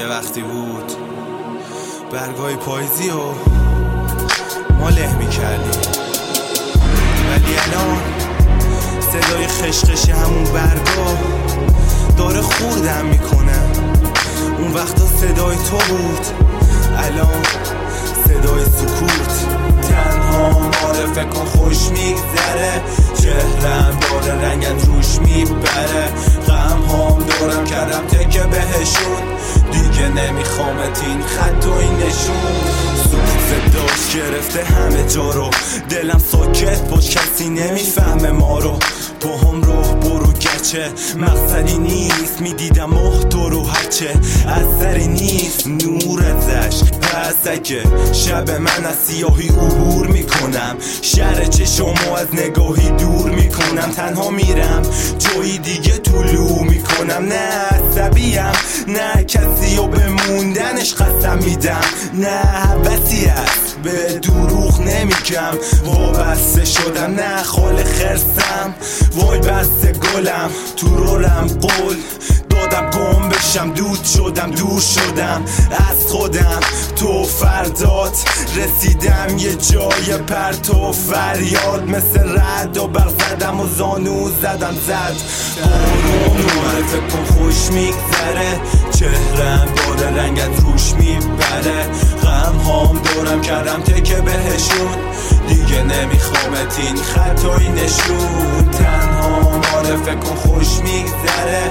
یه وقتی بود برگای پاییزی و ما له میکردیم، ولی الان صدای خشخش همون برگا داره خوردم میکنه. اون وقتا صدای تو بود، الان صدای سکوت. تنها ماره فکر کن خوش میگذره، چهرم داره رنگت روش میبره. غم هام دورم کردم تکه بهشون، دیگه نمیخوامت این خط و این نشون. سوخت داشت گرفته همه جا رو، دلم ساکت باش کسی نمیفهمه ما رو. با هم رو برو گچه مقصدی نیست، میدیدم تو رو هرچه اثری نیست. نور ازش پس اگه شب من از سیاهی عبور میکنم، شهر چشمو از نگاهی دور میکنم. تنها میرم جایی دیگه طلوع میکنم، نه عصبیم نه کسی رو به موندنش قسم میدم، نه حوثی هست به دروغ نمیگم. وابسته شدم نه خال خرسم، وای بسته گلم تو رولم قول دادم گم بشم، دود شدم دور شدم از خودم. تو فردات رسیدم یه جای پرت و فریاد، مثل رد و برق زدم و زانو زدم زد بارون. اومد فکر کن خوش میگذره، چهرم داره رنگت روش میبره. غم هام دورم کردم تکه بهشون، دیگه نمیخوامت این خط و این نشون. تنها ماره فکر کن خوش میگذره،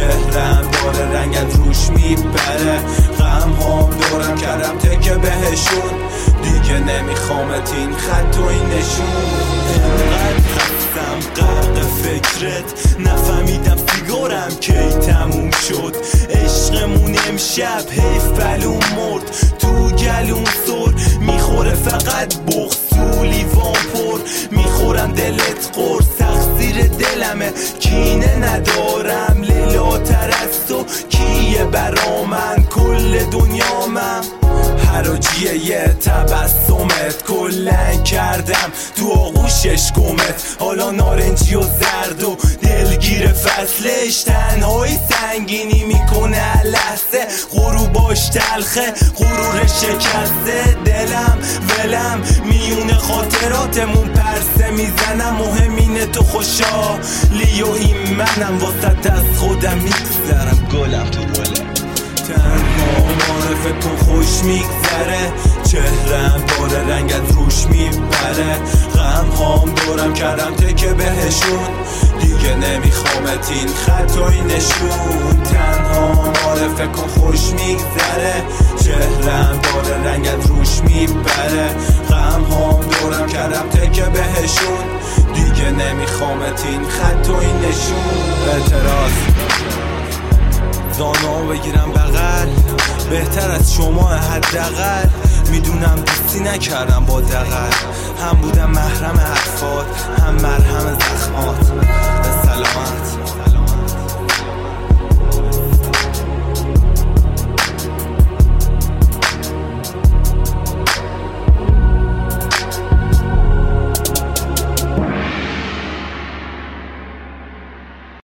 چهرم داره رنگت روش میبره. غم هام دورم کردم تکه بهشون، دیگه نمیخوامت این خط و این نشون. اینقدر هستم غرق فکرت، نفهمیدم سیگارم کی تموم شد. عشقمون امشب حیف بلوم مرد، تو گلوم سر میخوره فقط بغض تو لیوان پر. میخورم دلت قرص تقصیر دلمه، کینه ندارم لیلاتر از تو کیه برا من کل دنیامم. حراجیه یه تبسمت کلن کردم تو آغوشش گمت، حالا نارنجی و زرد و دلگیر فصلش. تنهایی سنگینی میکنه لحظه، غروباش تلخه غرور شکسته. دلم ولم میونه خاطراتمون پرسه میزنم، مهم اینه تو خوشحالی و این منم. واسط از خودم میگذرم گلم تو گلم. تنها ماره فکر کن خوش میگذره، چهرم داره رنگت روش میبره. غم هام دورم کردم تکه بهشون، دیگه نمیخوامت این خط و این نشون. تنها ماره فکر کن خوش میگذره، چهرم داره رنگت روش میبره. غم هام دورم کردم تکه بهشون، دیگه نمیخوامت این خط و این نشون. اعتراض زانو بگیرم بغل، بهتر از شما حداقل. میدونم دوستی نکردم با دغل، هم بودم محرم حرفات هم مرهم زخمات. به سلامت.